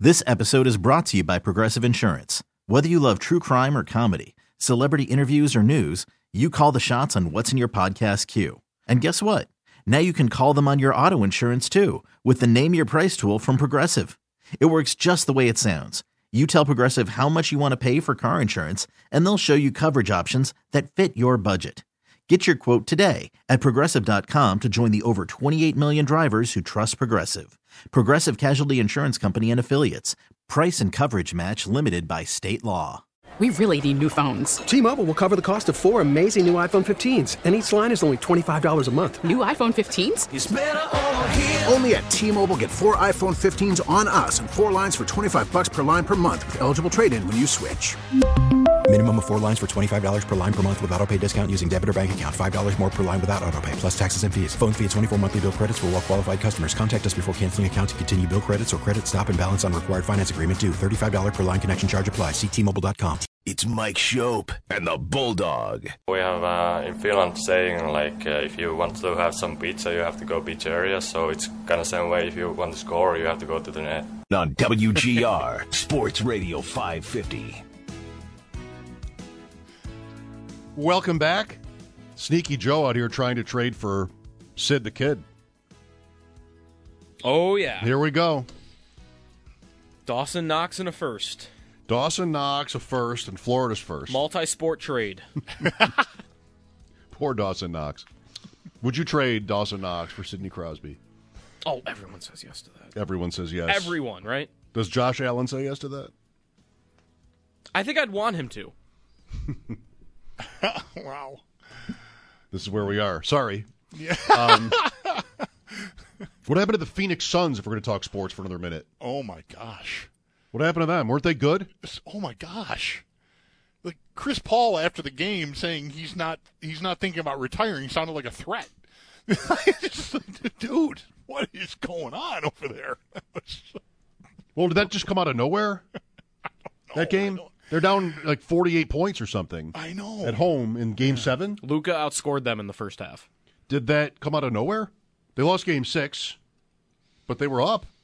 This episode is brought to you by Progressive Insurance. Whether you love true crime or comedy, celebrity interviews or news, you call the shots on what's in your podcast queue. And guess what? Now you can call them on your auto insurance too with the Name Your Price tool from Progressive. It works just the way it sounds. You tell Progressive how much you want to pay for car insurance, and they'll show you coverage options that fit your budget. Get your quote today at Progressive.com to join the over 28 million drivers who trust Progressive. Progressive Casualty Insurance Company and Affiliates. Price and coverage match limited by state law. We really need new phones. T-Mobile will cover the cost of 4 amazing new iPhone 15s, and each line is only $25 a month. New iPhone 15s? It's better over here. Only at T-Mobile, get 4 iPhone 15s on us and 4 lines for $25 per line per month with eligible trade-in when you switch. Minimum of 4 lines for $25 per line per month with autopay discount using debit or bank account. $5 more per line without autopay, plus taxes and fees. Phone fee at 24 monthly bill credits for well-qualified customers. Contact us before canceling account to continue bill credits or credit stop and balance on required finance agreement due. $35 per line connection charge applies. See T-Mobile.com. It's Mike Schopp and the Bulldog. We have in Finland saying if you want to have some pizza, you have to go beach area. So it's kind of same way. If you want to score, you have to go to the net. On WGR Sports Radio 550. Welcome back. Sneaky Joe out here trying to trade for Sid the Kid. Oh, yeah. Here we go. Dawson Knox in a first. Dawson Knox a first and Florida's first. Multi-sport trade. Poor Dawson Knox. Would you trade Dawson Knox for Sidney Crosby? Oh, everyone says yes to that. Everyone says yes. Everyone, right? Does Josh Allen say yes to that? I think I'd want him to. Wow. This is where we are. Sorry. Yeah. What happened to the Phoenix Suns if we're going to talk sports for another minute? Oh, my gosh. What happened to them? Weren't they good? Oh, my gosh. Like Chris Paul after the game saying he's not thinking about retiring sounded like a threat. Dude, what is going on over there? Well, did that just come out of nowhere? That game? They're down like 48 points or something. I know. At home in Game 7. Luka outscored them in the first half. Did that come out of nowhere? They lost Game 6, but they were up.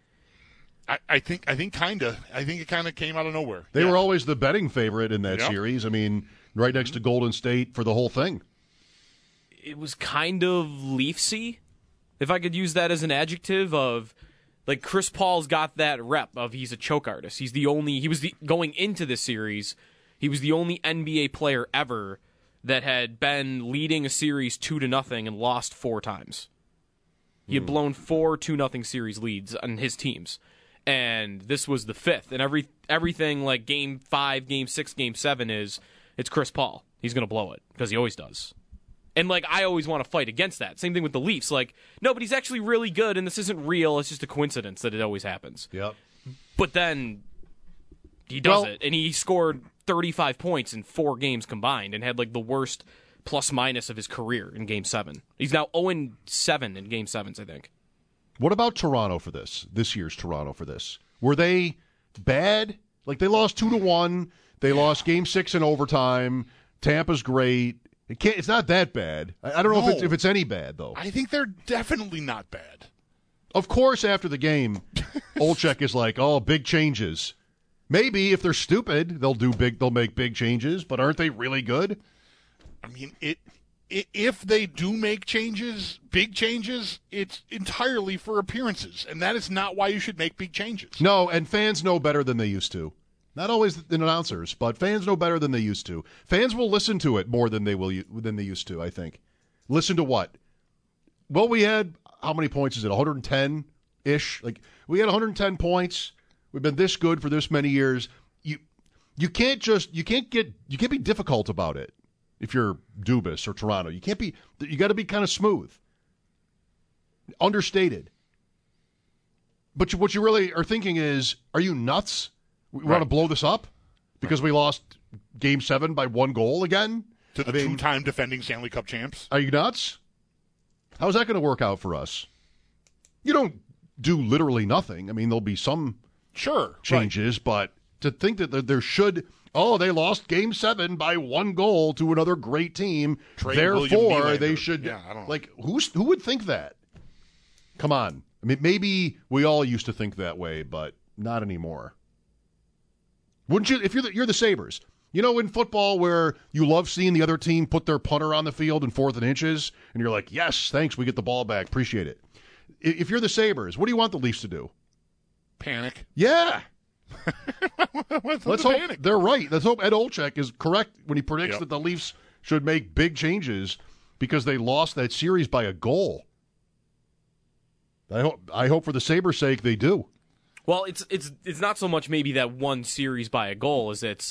I think kind of. I think it kind of came out of nowhere. They were always the betting favorite in that series. I mean, right next to Golden State for the whole thing. It was kind of Leafsy, if I could use that as an adjective of, like, Chris Paul's got that rep of he's a choke artist. Going into this series, he was the only NBA player ever that had been leading a series 2-0 and lost 4 times. He had blown 4 2-0 series leads on his teams. And this was the 5th. And everything like Game 5, Game 6, Game 7 it's Chris Paul. He's going to blow it because he always does. And, like, I always want to fight against that. Same thing with the Leafs. Like, no, but he's actually really good, and this isn't real. It's just a coincidence that it always happens. Yep. But then he does it, and he scored 35 points in 4 games combined and had, like, the worst plus-minus of his career in Game 7. He's now 0-7 in Game 7s, I think. What about Toronto for this year's Toronto for this? Were they bad? Like, they lost 2-1. They lost Game 6 in overtime. Tampa's great. It's not that bad. I don't know if it's any bad, though. I think they're definitely not bad. Of course, after the game, Olczyk is like, "Oh, big changes." Maybe if they're stupid, they'll make big changes. But aren't they really good? I mean, if they do make changes, big changes, it's entirely for appearances, and that is not why you should make big changes. No, and fans know better than they used to. Not always the announcers, but fans know better than they used to. Fans will listen to it more than they used to, I think. Listen to what? Well, we had, how many points is it? 110-ish? Like, we had 110 points. We've been this good for this many years. You can't be difficult about it if you're Dubas or Toronto. You got to be kind of smooth. Understated. But what you really are thinking is, are you nuts? We want to blow this up because we lost Game 7 by 1 goal again? To the 2-time defending Stanley Cup champs? Are you nuts? How's that going to work out for us? You don't do literally nothing. I mean, there'll be some changes, but to think that there should, they lost Game 7 by 1 goal to another great team, therefore they should, who would think that? Come on. I mean, maybe we all used to think that way, but not anymore. Wouldn't you? If you're the Sabres, you know, in football where you love seeing the other team put their punter on the field in 4th and inches, and you're like, yes, thanks, we get the ball back, appreciate it. If you're the Sabres, what do you want the Leafs to do? Panic. Yeah. Let's hope panic. they're right. Let's hope Ed Olczyk is correct when he predicts that the Leafs should make big changes because they lost that series by a goal. I hope for the Sabres' sake they do. Well, it's not so much maybe that one series by a goal as it's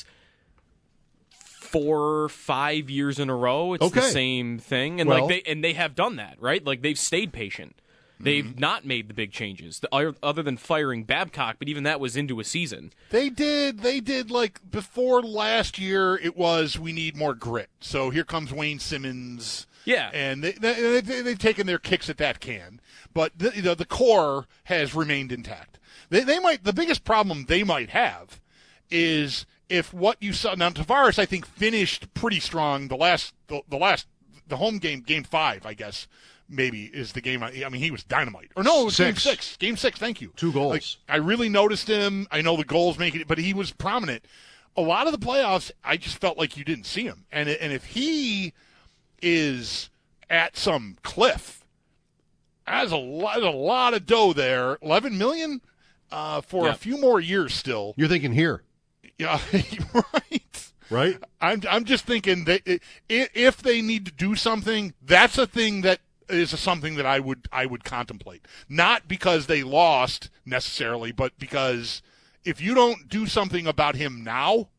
4 or 5 years in a row. It's the same thing, and they have done that, right? Like they've stayed patient. They've not made the big changes other than firing Babcock, but even that was into a season. They did like before last year. It was we need more grit. So here comes Wayne Simmons. Yeah, and they've taken their kicks at that can, but the core has remained intact. They might the biggest problem they might have is if what you saw now. Tavares, I think, finished pretty strong. The home game, Game 5, I guess. Maybe is the game. I mean, he was dynamite. Or no, it was Game 6. Game 6. Thank you. 2 goals. I really noticed him. I know the goals making it, but he was prominent. A lot of the playoffs, I just felt like you didn't see him. And if he is at some cliff, there's a lot of dough there. $11 million for a few more years still. You're thinking here. Yeah, right. Right. I'm just thinking that if they need to do something, that's a thing that is something that I would contemplate. Not because they lost necessarily, but because if you don't do something about him now,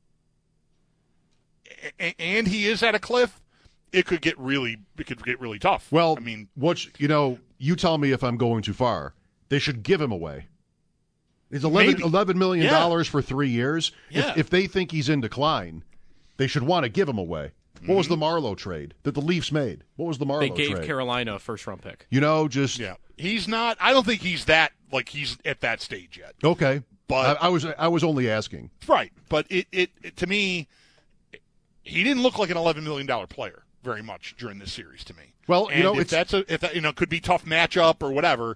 and he is at a cliff, it could get really tough. Well, I mean, you tell me if I'm going too far. They should give him away. It's $11 million for 3 years. Yeah. If they think he's in decline, they should want to give him away. What was the Marleau trade that the Leafs made? What was the Marleau trade? They gave Carolina a first-round pick. He's not. I don't think he's that. Like he's at that stage yet. Okay, but I was only asking. Right, but it to me, he didn't look like an $11 million player very much during this series to me. Well, and if that could be tough matchup or whatever.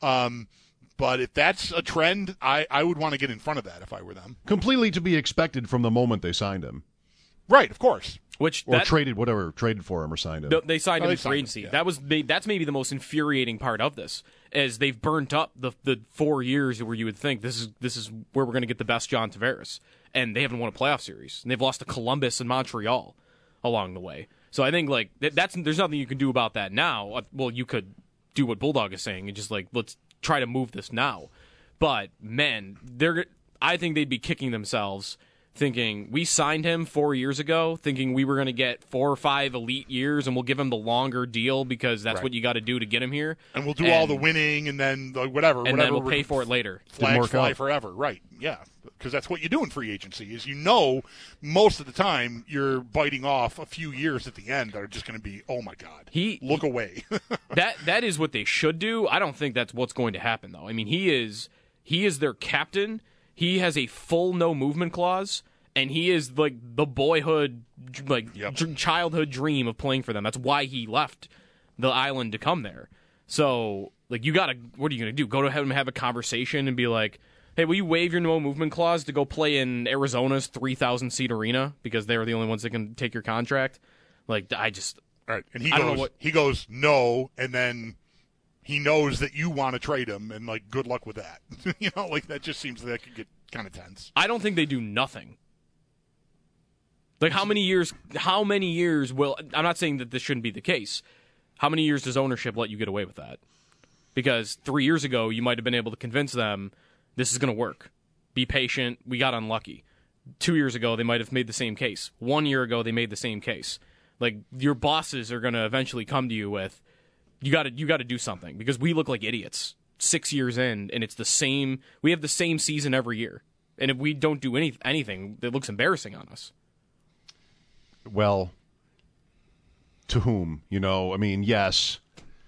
But if that's a trend, I would want to get in front of that if I were them. Completely to be expected from the moment they signed him. Right, of course. Traded for him or signed him. No, they signed him in free agency. That's maybe the most infuriating part of this, as they've burnt up the 4 years where you would think this is where we're going to get the best John Tavares, and they haven't won a playoff series, and they've lost to Columbus and Montreal along the way. So I think like there's nothing you can do about that now. Well, you could do what Bulldog is saying and just like let's try to move this now. But man, I think they'd be kicking themselves thinking we signed him 4 years ago, thinking we were going to get 4 or 5 elite years, and we'll give him the longer deal because that's what you got to do to get him here. And we'll do all the winning and then whatever. And then we'll pay for it later. Flags fly forever. Right, yeah. Because that's what you do in free agency is most of the time you're biting off a few years at the end that are just going to be, oh, my God, look away. That is what they should do. I don't think that's what's going to happen, though. I mean, he is their captain. He has a full no movement clause, and he is like the boyhood, childhood dream of playing for them. That's why he left the island to come there. So, like, what are you going to do? Go to him and have a conversation and be like, hey, will you waive your no movement clause to go play in Arizona's 3,000-seat arena because they're the only ones that can take your contract? Like, all right. And he goes, no, and then he knows that you want to trade him, and, like, good luck with that. That just seems like that could get kind of tense. I don't think they do nothing. Like, how many years will... I'm not saying that this shouldn't be the case. How many years does ownership let you get away with that? Because 3 years ago, you might have been able to convince them this is going to work. Be patient. We got unlucky. 2 years ago, they might have made the same case. 1 year ago, they made the same case. Like, your bosses are going to eventually come to you with, you got to do something because we look like idiots 6 years in, and it's the same. We have the same season every year, and if we don't do anything, it looks embarrassing on us. Well, to whom? I mean, yes.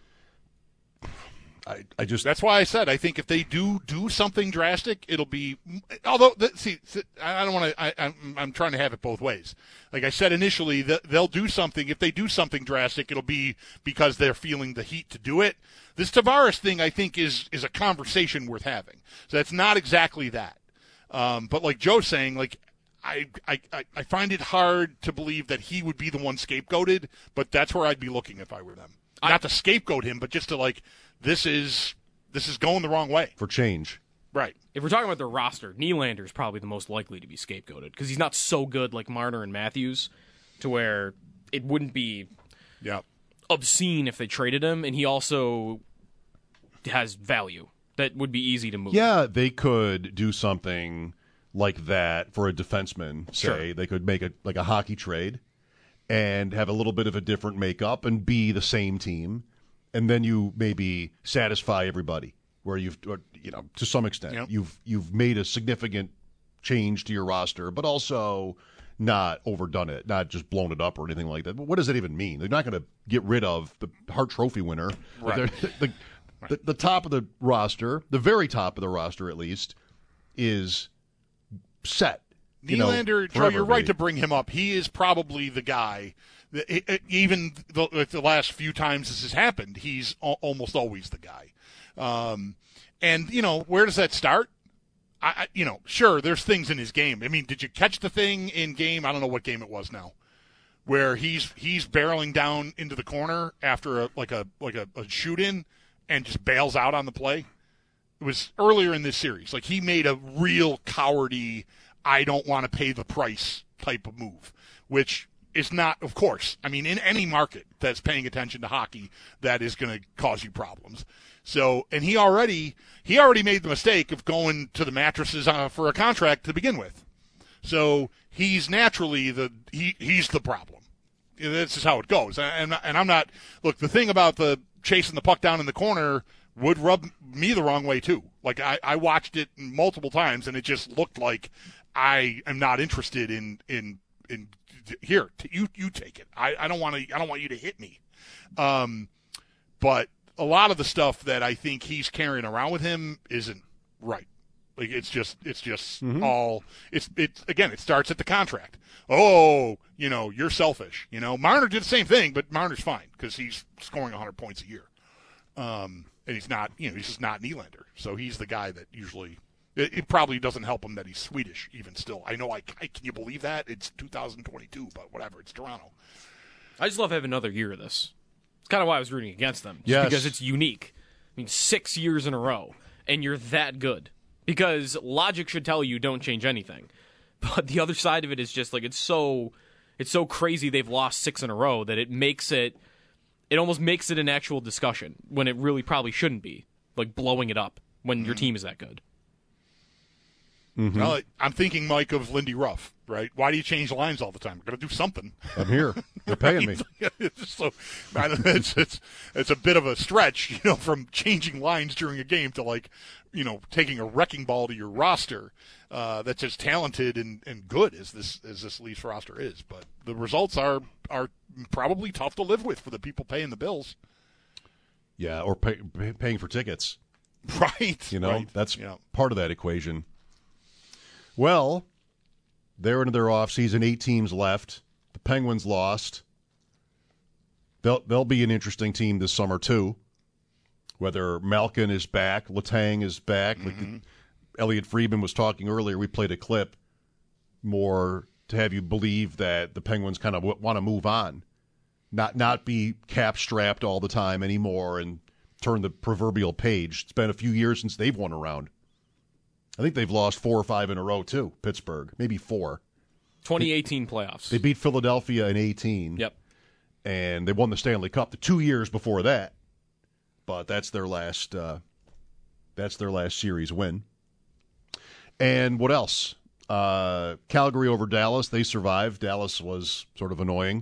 I just that's why I said I think if they do something drastic, it'll be. Although, I don't want to. I'm trying to have it both ways. Like I said initially, they'll do something. If they do something drastic, it'll be because they're feeling the heat to do it. This Tavares thing, I think, is a conversation worth having. So that's not exactly that. But like Joe's saying, like I find it hard to believe that he would be the one scapegoated, but that's where I'd be looking if I were them. Not to scapegoat him, but just to like, this is going the wrong way. For change. Right. If we're talking about their roster, Nylander is probably the most likely to be scapegoated because he's not so good like Marner and Matthews to where it wouldn't be obscene if they traded him, and he also has value that would be easy to move. Yeah, they could do something like that for a defenseman, say. Sure. They could make a hockey trade and have a little bit of a different makeup and be the same team, and then you maybe satisfy everybody where you've, to some extent, you've made a significant change to your roster, but also not overdone it, not just blown it up or anything like that. But what does that even mean? They're not going to get rid of the Hart Trophy winner. Right. The top of the roster, the very top of the roster at least, is set. Nylander, Joe, you're right to bring him up. He is probably the guy. Even the last few times this has happened, he's almost always the guy. And, where does that start? Sure, there's things in his game. I mean, did you catch the thing in game? I don't know what game it was now, where he's barreling down into the corner after a shoot in and just bails out on the play. It was earlier in this series. Like, he made a real cowardly, I don't want to pay the price type of move, which is not, of course. I mean, in any market that's paying attention to hockey, that is going to cause you problems. So, and he already made the mistake of going to the mattresses for a contract to begin with. So he's naturally he's the problem. This is how it goes. And I'm not, look, the thing about the chasing the puck down in the corner would rub me the wrong way too. Like I watched it multiple times and it just looked like I am not interested in here, you take it. I don't want you to hit me. But a lot of the stuff that I think he's carrying around with him isn't right. Like it starts at the contract. Oh, you're selfish. Marner did the same thing, but Marner's fine because he's scoring 100 points a year. And he's not, he's just not Nylander. So he's the guy that usually, it probably doesn't help him that he's Swedish even still. I know, can you believe that? It's 2022, but whatever, it's Toronto. I just love having another year of this. It's kind of why I was rooting against them. Yes. Because it's unique. I mean, 6 years in a row, and you're that good. Because logic should tell you don't change anything. But the other side of it is just like it's so crazy they've lost 6 in a row that it almost makes it an actual discussion when it really probably shouldn't be. Like blowing it up when your team is that good. Mm-hmm. Well, I'm thinking, Mike, of Lindy Ruff, right? Why do you change lines all the time? We're going to do something. I'm here. They're paying me. So it's a bit of a stretch, from changing lines during a game to taking a wrecking ball to your roster that's as talented and good as this Leafs roster is. But the results are probably tough to live with for the people paying the bills. Yeah, or paying for tickets. Right. Right. That's part of that equation. Well, they're into their offseason, 8 teams left. The Penguins lost. They'll be an interesting team this summer, too. Whether Malkin is back, Letang is back. Mm-hmm. Like Elliot Friedman was talking earlier. We played a clip more to have you believe that the Penguins kind of want to move on, not be cap-strapped all the time anymore and turn the proverbial page. It's been a few years since they've won a round. I think they've lost 4 or 5 in a row, too, Pittsburgh. Maybe 4. 2018 playoffs. They beat Philadelphia in 18. Yep. And they won the Stanley Cup the 2 years before that. But that's their last series win. And what else? Calgary over Dallas. They survived. Dallas was sort of annoying.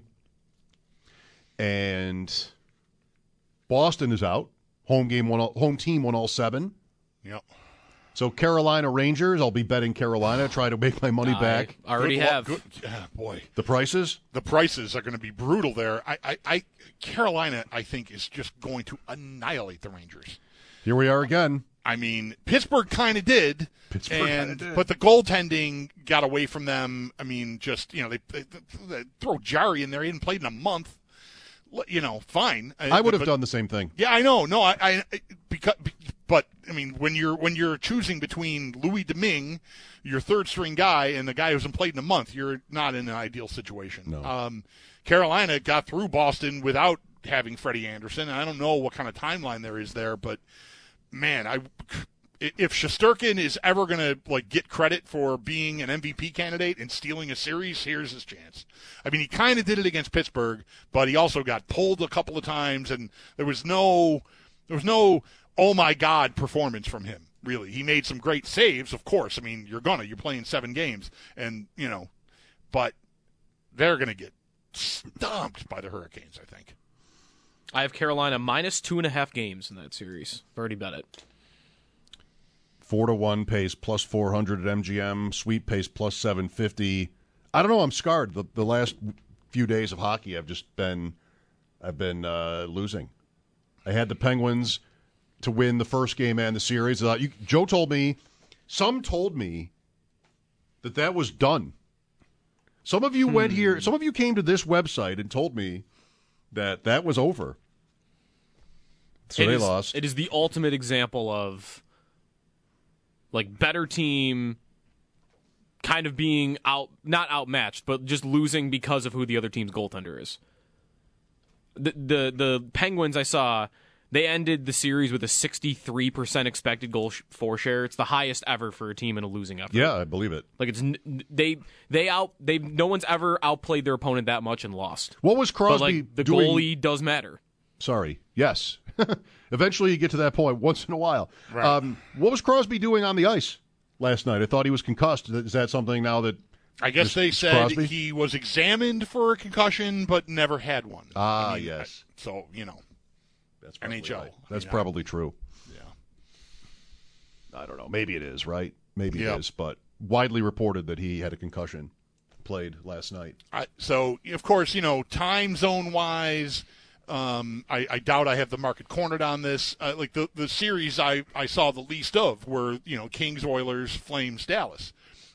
And Boston is out. Home team won all 7. Yep. So Carolina Rangers, I'll be betting Carolina, try to make my money back. I already have. Boy. The prices? The prices are going to be brutal there. Carolina, I think, is just going to annihilate the Rangers. Here we are again. I mean, Pittsburgh kind of did. But the goaltending got away from them. I mean, just, they throw Jarry in there. He hadn't played in a month. Fine. I would have done the same thing. Yeah, I know. No, because But I mean, when you're choosing between Louis Domingue, your third string guy, and the guy who hasn't played in a month, you're not in an ideal situation. No. Carolina got through Boston without having Freddie Anderson. I don't know what kind of timeline there is there, but man, if Shesterkin is ever going to get credit for being an MVP candidate and stealing a series, here's his chance. I mean, he kind of did it against Pittsburgh, but he also got pulled a couple of times, and there was no oh my God performance from him. Really, he made some great saves, of course. I mean, you're playing 7 games, and but they're gonna get stomped by the Hurricanes, I think. I have Carolina minus 2.5 games in that series. I've already bet it. 4-1 pays plus 400 at MGM. Sweep pays plus 750. I don't know. I'm scarred. The last few days of hockey, I've been losing. I had the Penguins to win the first game and the series. Joe told me, some told me that was done. Some of you went here. Some of you came to this website and told me that was over. So they lost. It is the ultimate example of better team kind of being not outmatched, but just losing because of who the other team's goaltender is. The Penguins I saw, they ended the series with a 63% expected goal for share. It's the highest ever for a team in a losing effort. Yeah, I believe it. No one's ever outplayed their opponent that much and lost. What was Crosby the doing? Goalie does matter. Sorry. Yes. Eventually you get to that point once in a while. Right. What was Crosby doing on the ice last night? I thought he was concussed. Is that something now that I guess they said Crosby? He was examined for a concussion but never had one. Yes. So, that's probably NHL. Right. That's probably true. Yeah. I don't know. Maybe it is, right? Maybe it is, but widely reported that he had a concussion played last night. So, of course, time zone-wise, I doubt I have the market cornered on this. The series I saw the least of were, Kings, Oilers, Flames, Dallas.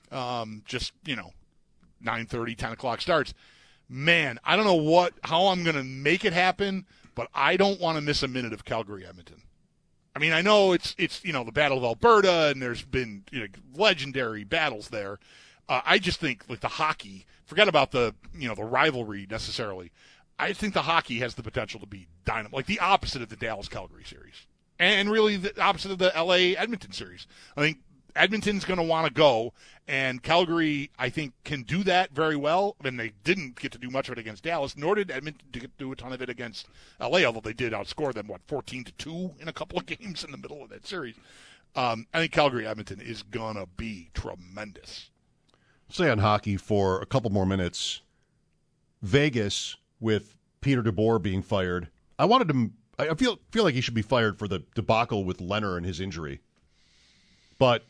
9:30, 10 o'clock starts. Man, I don't know how I'm going to make it happen, but I don't want to miss a minute of Calgary Edmonton. I mean, I know it's the Battle of Alberta, and there's been legendary battles there. I just think the hockey. Forget about the the rivalry necessarily. I think the hockey has the potential to be dynamite, the opposite of the Dallas Calgary series, and really the opposite of the LA Edmonton series. I think Edmonton's going to want to go, and Calgary, I think, can do that very well. I mean, they didn't get to do much of it against Dallas, nor did Edmonton get to do a ton of it against LA, although they did outscore them, 14-2 in a couple of games in the middle of that series. I think Calgary-Edmonton is going to be tremendous. Stay on hockey for a couple more minutes. Vegas, with Peter DeBoer being fired. I feel like he should be fired for the debacle with Leonard and his injury. But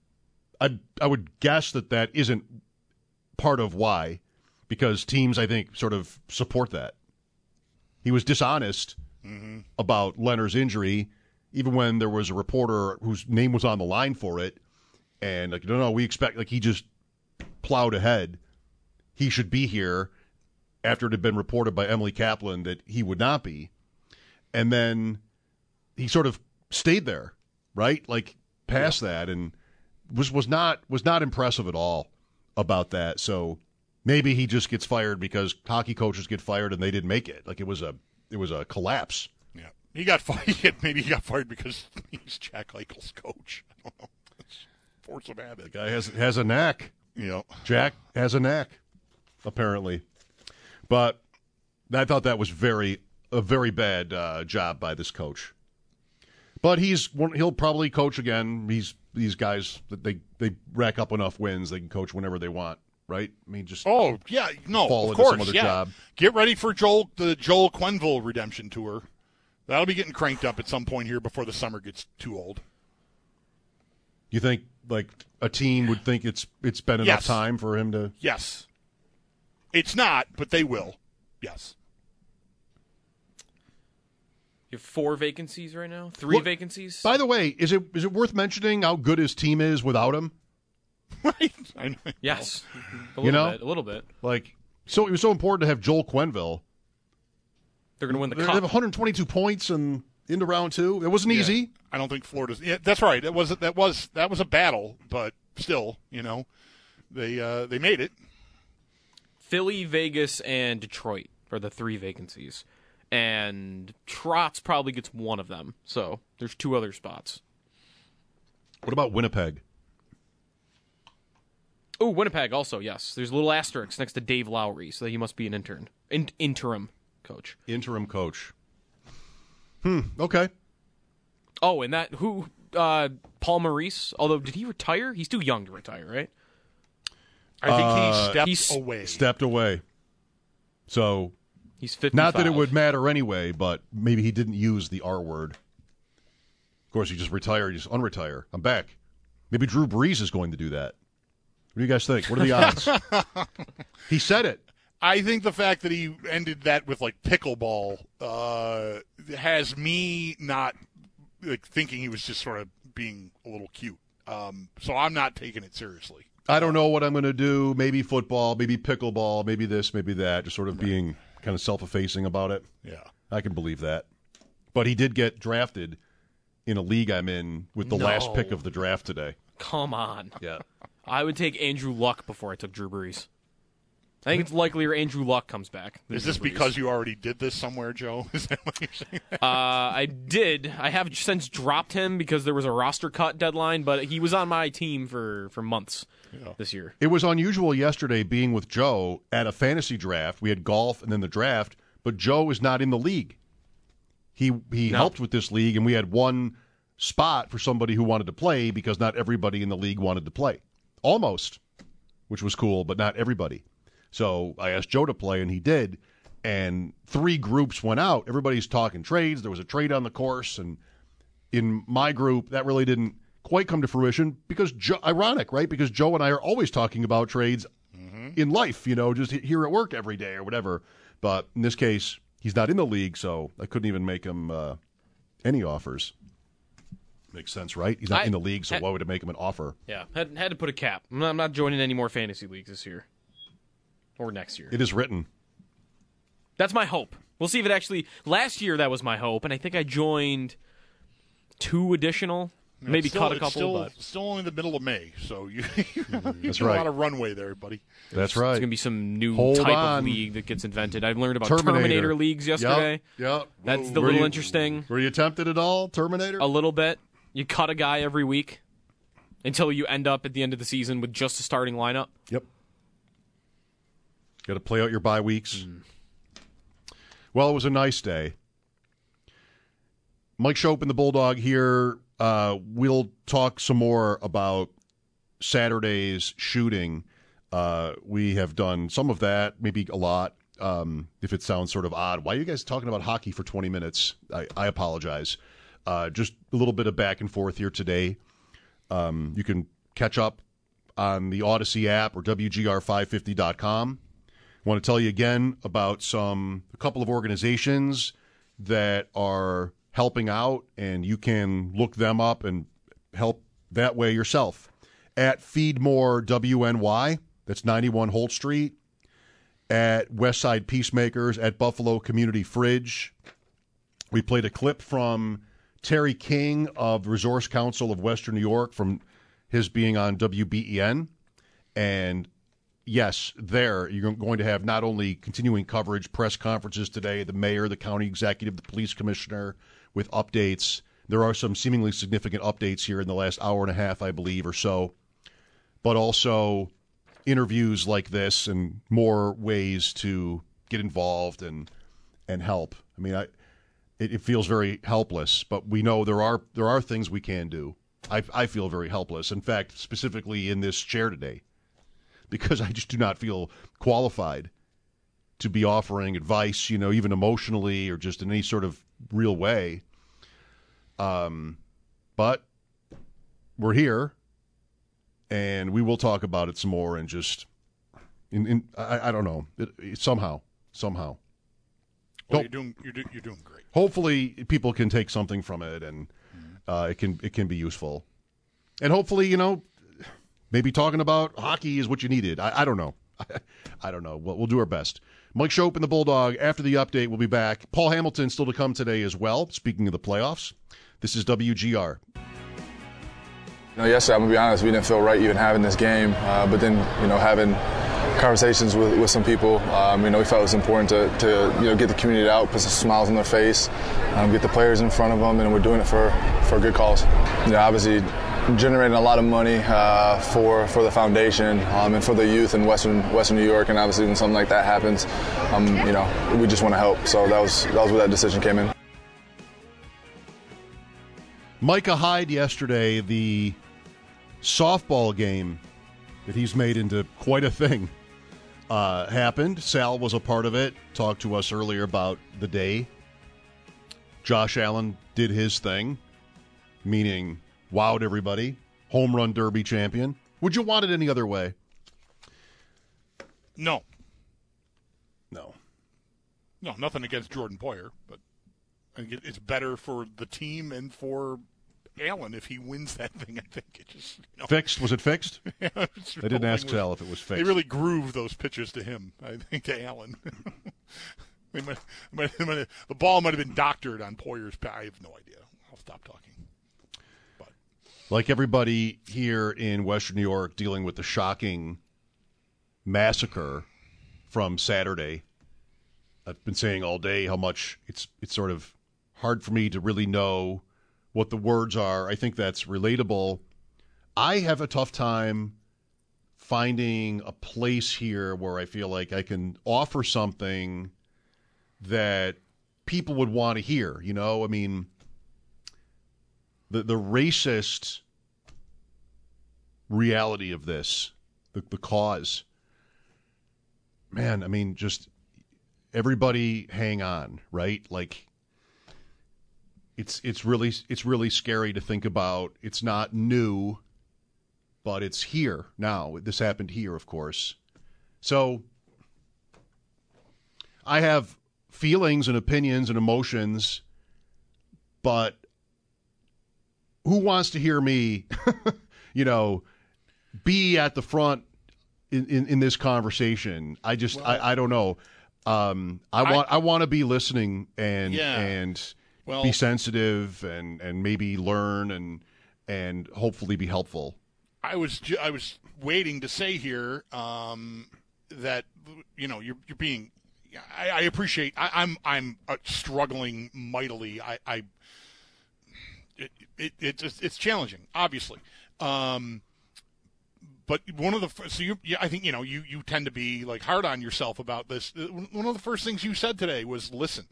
I would guess that isn't part of why, because teams, I think, sort of support that. He was dishonest about Leonard's injury, even when there was a reporter whose name was on the line for it, and no, we expect, he just plowed ahead. He should be here after it had been reported by Emily Kaplan that he would not be. And then he sort of stayed there, right? Past that, and was not impressive at all about that. So maybe he just gets fired because hockey coaches get fired and they didn't make it. It was a collapse. Yeah, he got fired. Maybe he got fired because he's Jack Eichel's coach. I don't know. Force of habit. The guy has a knack. Jack has a knack, apparently. But I thought that was a very bad job by this coach. But he'll probably coach again. These guys, they rack up enough wins, they can coach whenever they want, right? I mean, just fall of course, some other job. Get ready for the Joel Quenneville redemption tour. That'll be getting cranked up at some point here before the summer gets too old. You think a team would think it's been enough time for him to? Yes, it's not, but they will. Yes. You have 4 vacancies right now? 3 vacancies? By the way, is it worth mentioning how good his team is without him? Right. I know. Yes. A little bit. So it was so important to have Joel Quenneville. They're going to win the They cup. have 122 points, and into round 2. It wasn't easy. I don't think Florida's. Yeah, that's right. That was a battle, but still, they made it. Philly, Vegas, and Detroit are the 3 vacancies. And Trotz probably gets one of them. So there's 2 other spots. What about Winnipeg? Oh, Winnipeg also, yes. There's a little asterisk next to Dave Lowry, so he must be an interim coach. Interim coach. Okay. Oh, and Paul Maurice, although did he retire? He's too young to retire, right? I think he stepped away. So he's 55. Not that it would matter anyway, but maybe he didn't use the R word. Of course, he just retired. He just unretire. I'm back. Maybe Drew Brees is going to do that. What do you guys think? What are the odds? He said it. I think the fact that he ended that with pickleball has me not thinking he was just sort of being a little cute. So I'm not taking it seriously. I don't know what I'm going to do. Maybe football, maybe pickleball, maybe this, maybe that. Just sort of being kind of self-effacing about it. Yeah. I can believe that. But he did get drafted in a league I'm in with the last pick of the draft today. Come on. Yeah. I would take Andrew Luck before I took Drew Brees. I think it's likelier Andrew Luck comes back. Is this because you already did this somewhere, Joe? Is that what you're saying? I did. I have since dropped him because there was a roster cut deadline, but he was on my team for months this year. It was unusual yesterday being with Joe at a fantasy draft. We had golf and then the draft, but Joe is not in the league. He helped with this league, and we had one spot for somebody who wanted to play because not everybody in the league wanted to play. Almost, which was cool, but not everybody. So I asked Joe to play, and he did, and 3 groups went out. Everybody's talking trades. There was a trade on the course, and in my group, that really didn't quite come to fruition because, ironic, right? Because Joe and I are always talking about trades in life, just here at work every day or whatever. But in this case, he's not in the league, so I couldn't even make him any offers. Makes sense, right? He's not in the league, so why would it make him an offer? Yeah, had to put a cap. I'm not joining any more fantasy leagues this year. Or next year. It is written. That's my hope. We'll see if it actually... Last year, that was my hope, and I think I joined 2 additional. Maybe cut a couple, but... Still only the middle of May, so you That's got right. a lot of runway there, buddy. That's right. There's going to be some new of league that gets invented. I learned about Terminator leagues yesterday. Yep. That's a little interesting. Were you tempted at all, Terminator? A little bit. You cut a guy every week until you end up at the end of the season with just a starting lineup. Yep. Got to play out your bye weeks. Well, it was a nice day. Mike Schopp and the Bulldog here. We'll talk some more about Saturday's shooting. We have done some of that, maybe a lot. If it sounds sort of odd, why are you guys talking about hockey for 20 minutes? I apologize. Just a little bit of back and forth here today. You can catch up on the Odyssey app or WGR550.com. I want to tell you again about a couple of organizations that are helping out, and you can look them up and help that way yourself. At Feed More WNY, that's 91 Holt Street. At Westside Peacemakers, at Buffalo Community Fridge. We played a clip from Terry King of the Resource Council of Western New York from his being on WBEN. And yes, there you're going to have not only continuing coverage, press conferences today, the mayor, the county executive, the police commissioner with updates. There are some seemingly significant updates here in the last hour and a half, I believe, or so. But also interviews like this and more ways to get involved and help. I mean, it feels very helpless, but we know there are things we can do. I feel very helpless. In fact, specifically in this chair today, because I just do not feel qualified to be offering advice, even emotionally or just in any sort of real way. But we're here, and we will talk about it some more and just, I don't know, somehow. Well, you're doing great. Hopefully, people can take something from it, and it can be useful. And hopefully, maybe talking about hockey is what you needed. I don't know. I don't know. We'll do our best. Mike Schopp and the Bulldog. After the update, we'll be back. Paul Hamilton still to come today as well, speaking of the playoffs. This is WGR. Yesterday, I'm going to be honest, we didn't feel right even having this game. But then, having conversations with some people, we felt it was important to get the community out, put some smiles on their face, get the players in front of them, and we're doing it for good cause. Obviously, generating a lot of money for the foundation and for the youth in Western New York, and obviously when something like that happens, we just want to help. So that was where that decision came in. Micah Hyde yesterday, the softball game that he's made into quite a thing, happened. Sal was a part of it, talked to us earlier about the day. Josh Allen did his thing, meaning wowed everybody. Home run derby champion. Would you want it any other way? No. No. No, nothing against Jordan Poyer, but I think it's better for the team and for Allen if he wins that thing. I think it just fixed. Was it fixed? Yeah, I didn't ask Sal if it was fixed. They really grooved those pitches to him. I think to Allen. The ball might have been doctored on Poyer's. I have no idea. I'll stop talking. But like everybody here in Western New York, dealing with the shocking massacre from Saturday. I've been saying all day how much it's sort of hard for me to really know what the words are. I think that's relatable. I have a tough time finding a place here where I feel like I can offer something that people would want to hear. I mean, the racist reality of this, the cause. Man, I mean, just everybody hang on, right? Like, it's really scary to think about. It's not new, but it's here now. This happened here, of course. So I have feelings and opinions and emotions, but who wants to hear me, be at the front in this conversation? I don't know. I want to be listening and be sensitive and maybe learn and hopefully be helpful. I was waiting to say here that you're being. I appreciate. I'm struggling mightily. It's challenging, obviously. But one of the I think you tend to be like hard on yourself about this. One of the first things you said today was listen.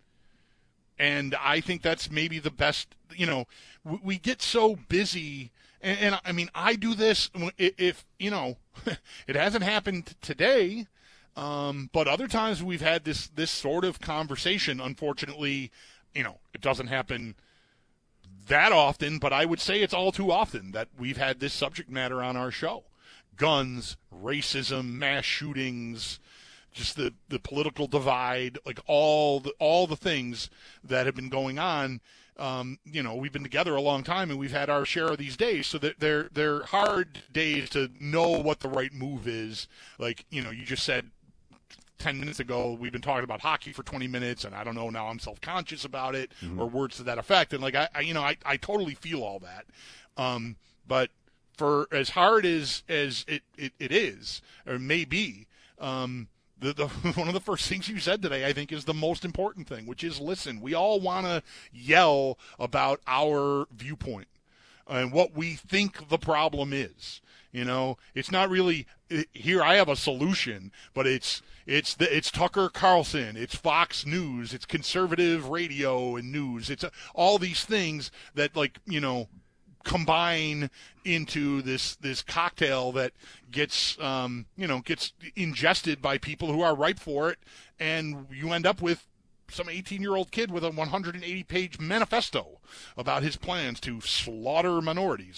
And I think that's maybe the best, we get so busy, and I mean, I do this if it hasn't happened today, but other times we've had this sort of conversation. Unfortunately, it doesn't happen that often, but I would say it's all too often that we've had this subject matter on our show. Guns, racism, mass shootings, just the political divide, like all the things that have been going on. We've been together a long time, and we've had our share of these days. So that they're hard days to know what the right move is. Like you just said 10 minutes ago, we've been talking about hockey for 20 minutes, and I don't know, now I'm self-conscious about it, or words to that effect. And like I totally feel all that. But for as hard as it is or may be. The one of the first things you said today, I think, is the most important thing, which is listen. We all want to yell about our viewpoint and what we think the problem is. It's not really here. I have a solution, but it's Tucker Carlson, it's Fox News, it's conservative radio and news. It's all these things that combine into this cocktail that gets ingested by people who are ripe for it, and you end up with some 18-year-old kid with a 180-page manifesto about his plans to slaughter minorities.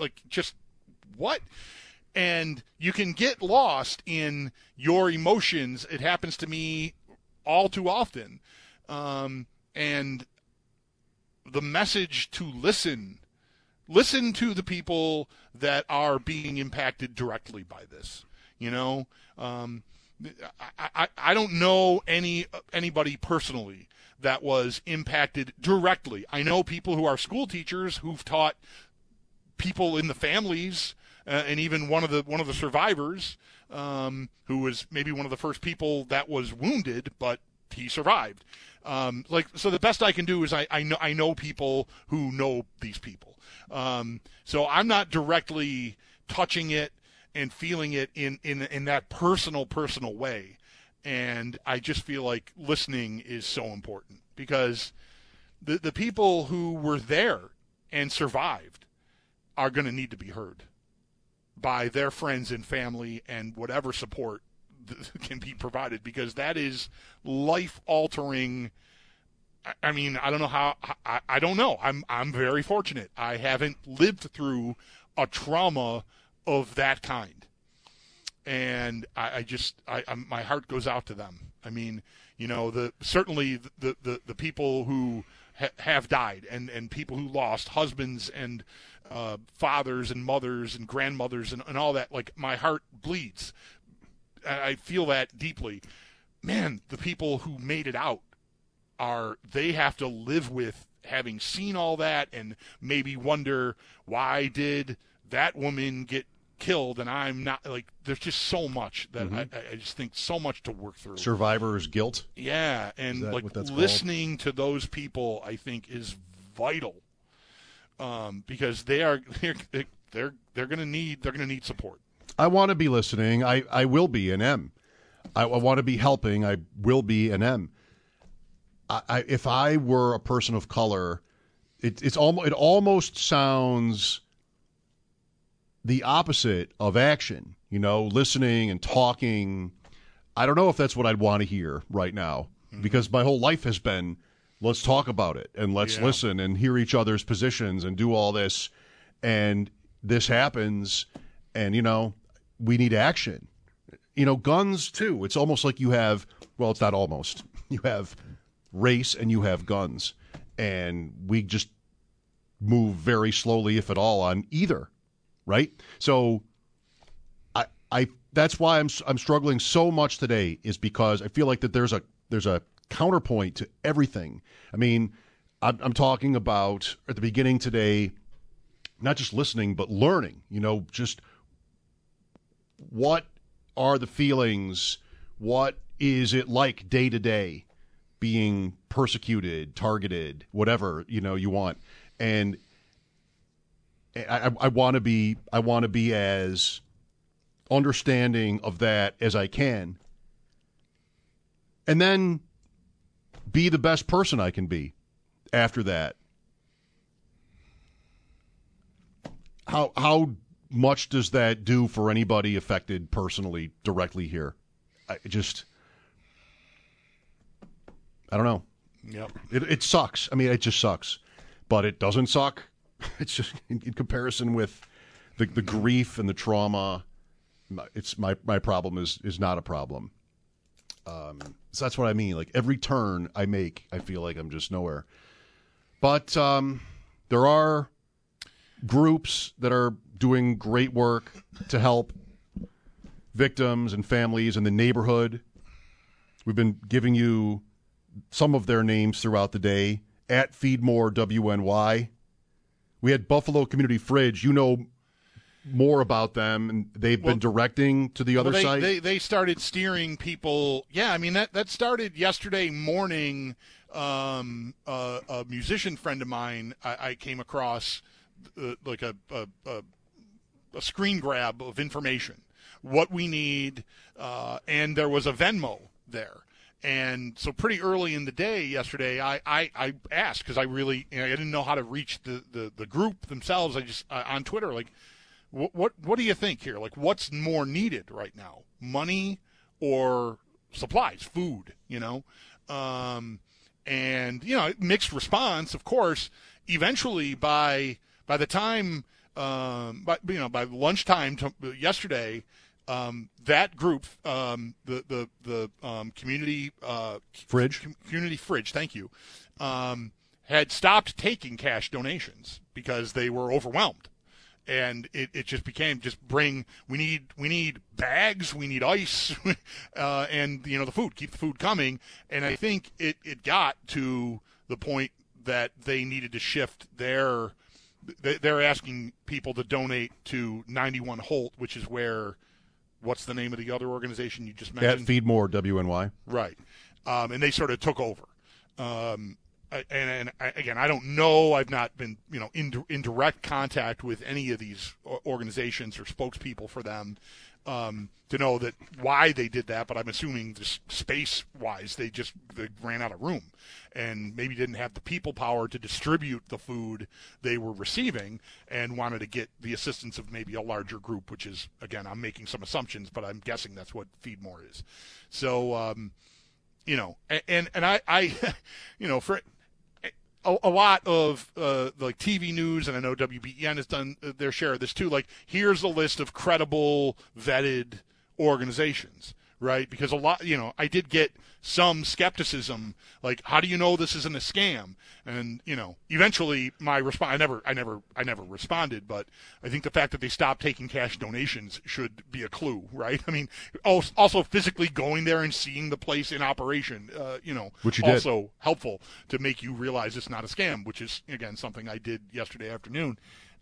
What? And you can get lost in your emotions. It happens to me all too often. And the message to listen to the people that are being impacted directly by this. You know, I don't know anybody personally that was impacted directly. I know people who are school teachers who've taught people in the families, and even one of the survivors, who was maybe one of the first people that was wounded, but he survived. So the best I can do is I know people who know these people. So I'm not directly touching it and feeling it in that personal way. And I just feel like listening is so important, because the people who were there and survived are going to need to be heard by their friends and family and whatever support can be provided, because that is life-altering. I mean, I don't know how. I don't know. I'm very fortunate. I haven't lived through a trauma of that kind, and I my heart goes out to them. I mean, you know, certainly the people who have died, and people who lost husbands and fathers and mothers and grandmothers and all that. Like, my heart bleeds. I feel that deeply. Man, the people who made it out they have to live with having seen all that and maybe wonder, why did that woman get killed and I'm not? Like, there's just so much that I just think so much to work through. Survivor's guilt. Yeah, and like listening to those people, I think, is vital, because they're going to need support. I want to be listening. I will be an M. I want to be helping. I will be an M. If I were a person of color, it almost sounds the opposite of action. You know, listening and talking. I don't know if that's what I'd want to hear right now, because my whole life has been, let's talk about it and let's listen and hear each other's positions and do all this. And this happens, and, you know, we need action. You know, guns too. It's almost like you have, well, it's not almost. You have race and you have guns, and we just move very slowly, if at all, on either, right? So I that's why I'm struggling so much today, is because I feel like that there's a counterpoint to everything. I mean, I'm talking about at the beginning today, not just listening but learning. You know, just what are the feelings? What is it like day to day being persecuted, targeted, whatever, you know, you want? And I want to be as understanding of that as I can, and then be the best person I can be after that. How much does that do for anybody affected personally, directly here? I don't know. Yep. It sucks. I mean, it just sucks. But it doesn't suck. It's just in comparison with the grief and the trauma, it's my problem is not a problem. So that's what I mean. Like, every turn I make, I feel like I'm just nowhere. But there are groups that are doing great work to help victims and families in the neighborhood. We've been giving you some of their names throughout the day, at Feedmore WNY. We had Buffalo Community Fridge. You know more about them, and they've been directing to the other site. They started steering people. Yeah, I mean, that started yesterday morning. A musician friend of mine, I came across like a screen grab of information, what we need, and there was a Venmo there. And so pretty early in the day yesterday, I asked, because I didn't know how to reach the group themselves. I just on Twitter, like, what do you think here? Like, what's more needed right now, money or supplies, food? You know, and you know, mixed response, of course. Eventually, by the time, by lunchtime yesterday. That group, the community fridge, community fridge, thank you, had stopped taking cash donations because they were overwhelmed, and it just became we need bags, we need ice, and the food. Keep the food coming. And I think it got to the point that they needed to shift their. They're asking people to donate to 91 Holt, which is where. What's the name of the other organization you just mentioned? At Feed More, WNY. Right. And they sort of took over. And again, I don't know. I've not been, in direct contact with any of these organizations or spokespeople for them to know that why they did that. But I'm assuming just space-wise, they ran out of room and maybe didn't have the people power to distribute the food they were receiving and wanted to get the assistance of maybe a larger group, which is, again, I'm making some assumptions, but I'm guessing that's what Feed More is. So, and I for a lot of like TV news, and I know WBEN has done their share of this too. Like, here's a list of credible, vetted organizations, right? Because a lot, I did get some skepticism, like, how do you know this isn't a scam? And eventually my response, I never responded, but I think the fact that they stopped taking cash donations should be a clue, right? I mean, also physically going there and seeing the place in operation, which you also did. Helpful to make you realize it's not a scam, which is, again, something I did yesterday afternoon.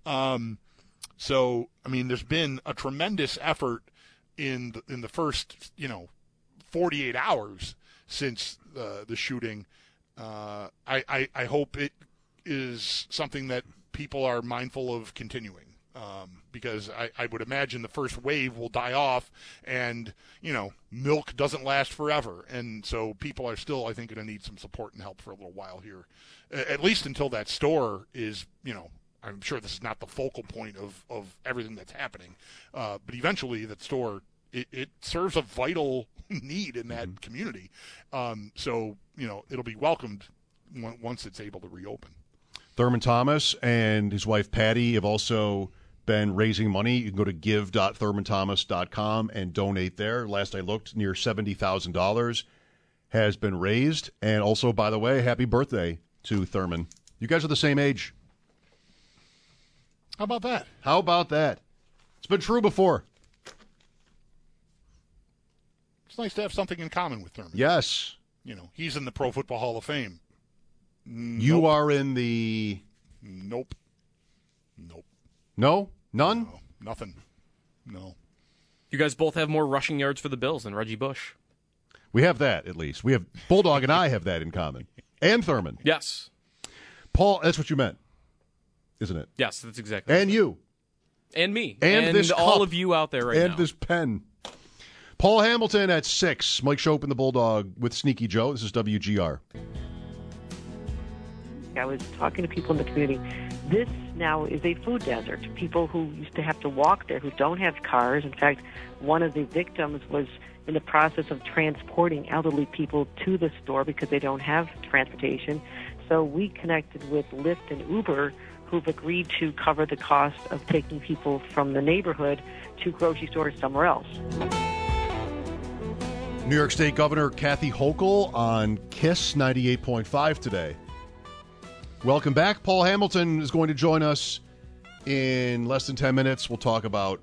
So, I mean, there's been a tremendous effort in the first, 48 hours since the shooting. I hope it is something that people are mindful of continuing, because I would imagine the first wave will die off, and milk doesn't last forever, and so people are still, I think, going to need some support and help for a little while here, at least until that store is, I'm sure this is not the focal point of everything that's happening, but eventually that store, it serves a vital need in that community. So, it'll be welcomed once it's able to reopen. Thurman Thomas and his wife Patty have also been raising money. You can go to give.thurmanthomas.com and donate there. Last I looked, near $70,000 has been raised. And also, by the way, happy birthday to Thurman. You guys are the same age. How about that? How about that? It's been true before. It's nice to have something in common with Thurman. Yes. He's in the Pro Football Hall of Fame. You are in the... Nope. No? None? No, nothing. No. You guys both have more rushing yards for the Bills than Reggie Bush. We have that, at least. We have Bulldog and I have that in common. And Thurman. Yes. Paul, that's what you meant, isn't it? Yes, that's exactly And you. And me. And this all cup. of you out there right now. And this pen. Paul Hamilton at 6. Mike Shope and the Bulldog with Sneaky Joe. This is WGR. I was talking to people in the community. This now is a food desert. People who used to have to walk there, who don't have cars. In fact, one of the victims was in the process of transporting elderly people to the store because they don't have transportation. So we connected with Lyft and Uber, who've agreed to cover the cost of taking people from the neighborhood to grocery stores somewhere else. New York State Governor Kathy Hochul on KISS 98.5 today. Welcome back. Paul Hamilton is going to join us in less than 10 minutes. We'll talk about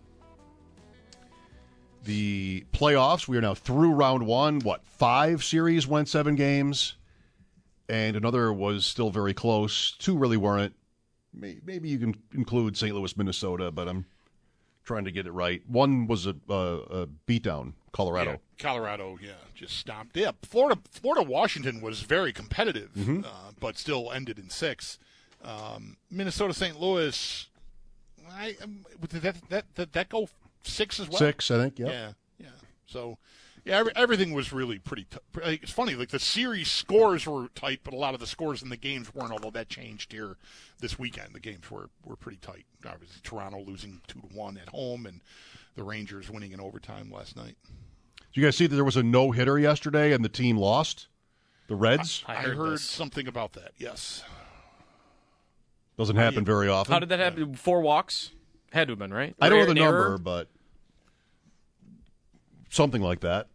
the playoffs. We are now through round one. 5 series went 7 games, and another was still very close. 2 really weren't. Maybe you can include St. Louis, Minnesota, but I'm trying to get it right. One was a beatdown, Colorado. Yeah, Colorado, just stomped. Yeah, Florida, Washington was very competitive, but still ended in 6. Minnesota, St. Louis, did that go 6 as well? 6, I think. Yeah. So, everything was really pretty. It's funny, like the series scores were tight, but a lot of the scores in the games weren't. Although that changed here this weekend, the games were pretty tight. Obviously, Toronto losing 2-1 at home, and the Rangers winning in overtime last night. Did you guys see that there was a no-hitter yesterday and the team lost? The Reds? I heard something about that, yes. Doesn't happen very often. How did that happen? 4 walks? Had to have been, right? I don't know the number, but something like that.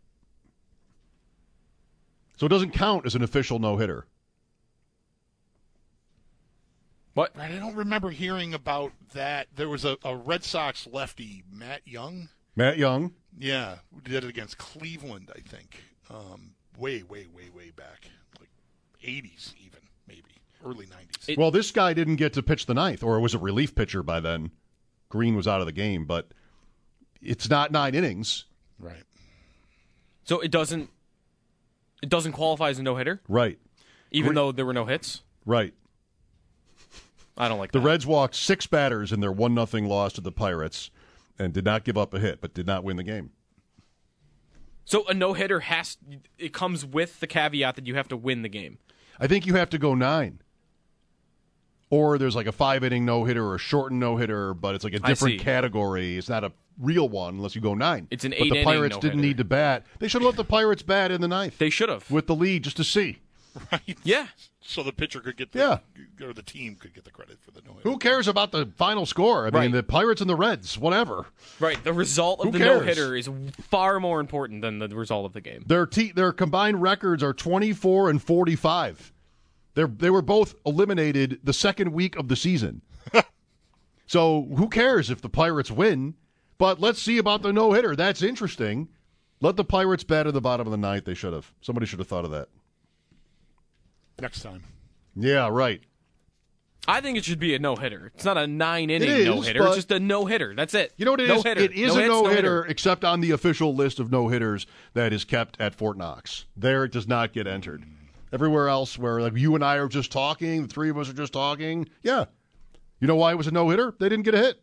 So it doesn't count as an official no-hitter. What? I don't remember hearing about that. There was a Red Sox lefty, Matt Young. Matt Young. Yeah, we did it against Cleveland, I think. Way back, like 80s even, maybe early 90s. Well, this guy didn't get to pitch the ninth, or it was a relief pitcher by then. Green was out of the game, but it's not 9 innings. Right. So it doesn't qualify as a no-hitter? Right. Even though there were no hits? Right. I don't like the that. Reds walked 6 batters in their 1-0 loss to the Pirates and did not give up a hit, but did not win the game. So a no-hitter it comes with the caveat that you have to win the game. I think you have to go 9. Or there's like a 5-inning no-hitter or a shortened no-hitter, but it's like a different category. It's not a real one unless you go 9. It's an 8-inning But the Pirates no-hitter. didn't need to bat. They should have let the Pirates bat in the 9th. They should have. With the lead, just to see. Right. Yeah. So the pitcher could get or the team could get the credit for the no-hitter. Who cares about the final score? I mean, the Pirates and the Reds, whatever. Right. The result of the cares? no-hitter is far more important than the result of the game. Their combined records are 24 and 45. They were both eliminated the second week of the season. So who cares if the Pirates win? But let's see about the no-hitter. That's interesting. Let the Pirates bat at the bottom of the 9th. They should have. Somebody should have thought of that. Next time. Yeah, right. I think it should be a no-hitter. It's not a 9-inning It is, no-hitter. It's just a no-hitter. That's it. You know what it is? No-hitter. It is No a hits, no-hitter, except on the official list of no-hitters that is kept at Fort Knox. There it does not get entered. Everywhere else where like you and I are just talking, the three of us are just talking, yeah. You know why it was a no-hitter? They didn't get a hit.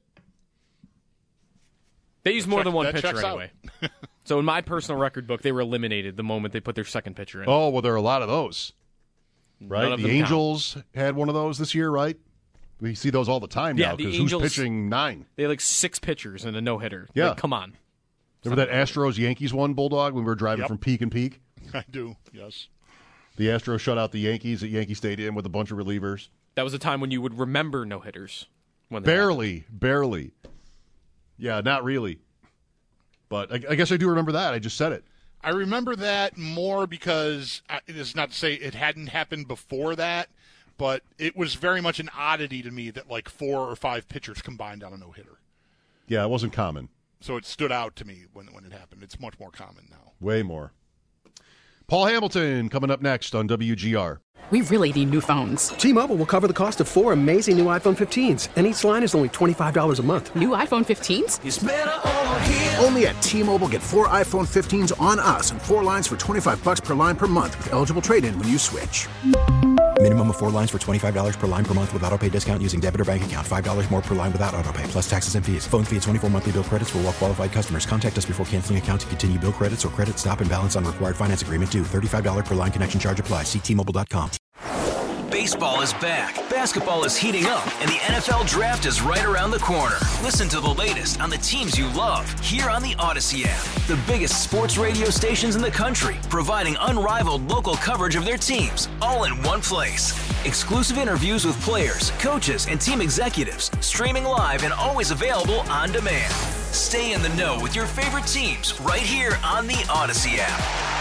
They use more than one pitcher checks anyway. So in my personal record book, they were eliminated the moment they put their second pitcher in. Oh, well, there are a lot of those. Right? None of The them Angels had one of those this year, right? We see those all the time now the because who's Angels, pitching 9? They had like 6 pitchers and a no-hitter. Yeah. Like, come on. Remember that Astros-Yankees one, Bulldog, when we were driving from Peak and Peak? I do, yes. The Astros shut out the Yankees at Yankee Stadium with a bunch of relievers. That was a time when you would remember no-hitters. Barely. Yeah, not really. But I guess I do remember that. I just said it. I remember that more because it is not to say it hadn't happened before that, but it was very much an oddity to me that like 4 or 5 pitchers combined on a no-hitter. Yeah, it wasn't common. So it stood out to me when it happened. It's much more common now. Way more. Paul Hamilton coming up next on WGR. We really need new phones. T-Mobile will cover the cost of 4 amazing new iPhone 15s, and each line is only $25 a month. New iPhone 15s? It's better over here. Only at T-Mobile, get 4 iPhone 15s on us and 4 lines for $25 per line per month with eligible trade-in when you switch. Minimum of 4 lines for $25 per line per month with autopay discount using debit or bank account. $5 more per line without autopay, plus taxes and fees. Phone fee at 24 monthly bill credits for well-qualified customers. Contact us before canceling account to continue bill credits or credit stop and balance on required finance agreement due. $35 per line connection charge applies. See T-Mobile.com. Baseball is back, basketball is heating up, and the NFL Draft is right around the corner. Listen to the latest on the teams you love here on the Odyssey app. The biggest sports radio stations in the country, providing unrivaled local coverage of their teams, all in one place. Exclusive interviews with players, coaches, and team executives, streaming live and always available on demand. Stay in the know with your favorite teams right here on the Odyssey app.